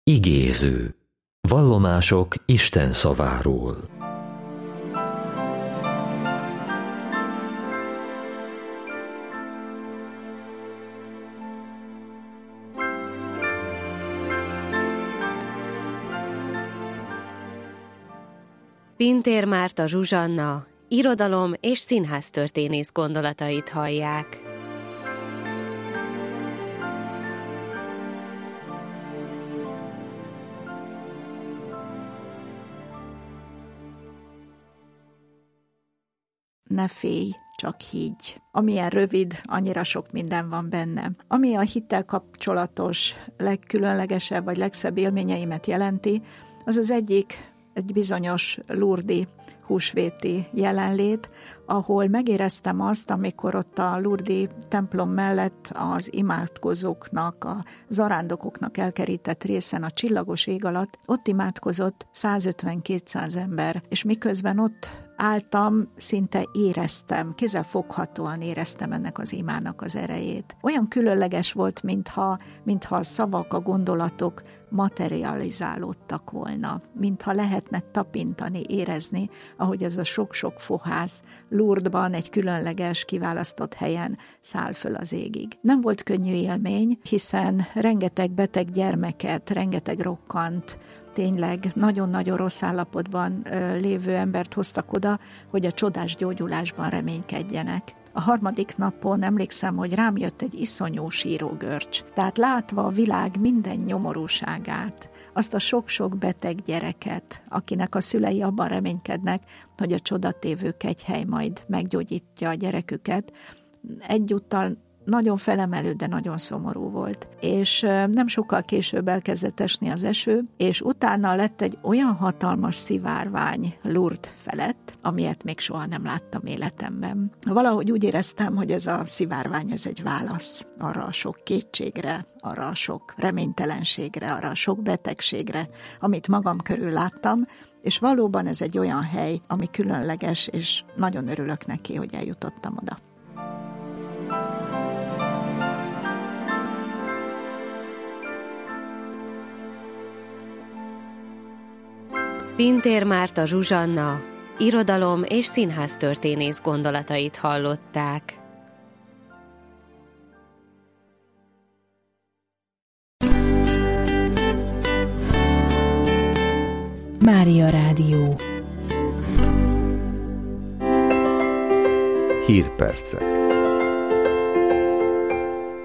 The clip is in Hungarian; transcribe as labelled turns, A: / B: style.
A: Igéző. Vallomások Isten szaváról.
B: Pintér Márta Zsuzsanna irodalom- és színháztörténész gondolatait hallják.
C: Ne félj, csak higgy. Amilyen rövid, annyira sok minden van benne. Ami a hittel kapcsolatos legkülönlegesebb vagy legszebb élményeimet jelenti, az az egyik egy bizonyos lurdi húsvéti jelenlét, ahol megéreztem azt, amikor ott a lurdi templom mellett az imádkozóknak, a zarándokoknak elkerített részen a csillagos ég alatt, ott imádkozott 150-200 ember, és miközben ott álltam, szinte éreztem, kézzelfoghatóan éreztem ennek az imának az erejét. Olyan különleges volt, mintha a szavak, a gondolatok materializálódtak volna, mintha lehetne tapintani, érezni, ahogy az a sok-sok fohász Lourdesban egy különleges, kiválasztott helyen száll föl az égig. Nem volt könnyű élmény, hiszen rengeteg beteg gyermeket, rengeteg rokkant, tényleg nagyon-nagyon rossz állapotban lévő embert hoztak oda, hogy a csodás gyógyulásban reménykedjenek. A harmadik napon emlékszem, hogy rám jött egy iszonyú sírógörcs. Tehát látva a világ minden nyomorúságát, azt a sok-sok beteg gyereket, akinek a szülei abban reménykednek, hogy a csodatévő kegyhely majd meggyógyítja a gyereküket, egyúttal nagyon felemelő, de nagyon szomorú volt. És nem sokkal később elkezdett esni az eső, és utána lett egy olyan hatalmas szivárvány Lourdes felett, amilyet még soha nem láttam életemben. Valahogy úgy éreztem, hogy ez a szivárvány, ez egy válasz arra a sok kétségre, arra a sok reménytelenségre, arra a sok betegségre, amit magam körül láttam, és valóban ez egy olyan hely, ami különleges, és nagyon örülök neki, hogy eljutottam oda.
B: Pintér Márta Zsuzsanna irodalom- és színháztörténész gondolatait hallották.
D: Mária Rádió.
E: Hírpercek.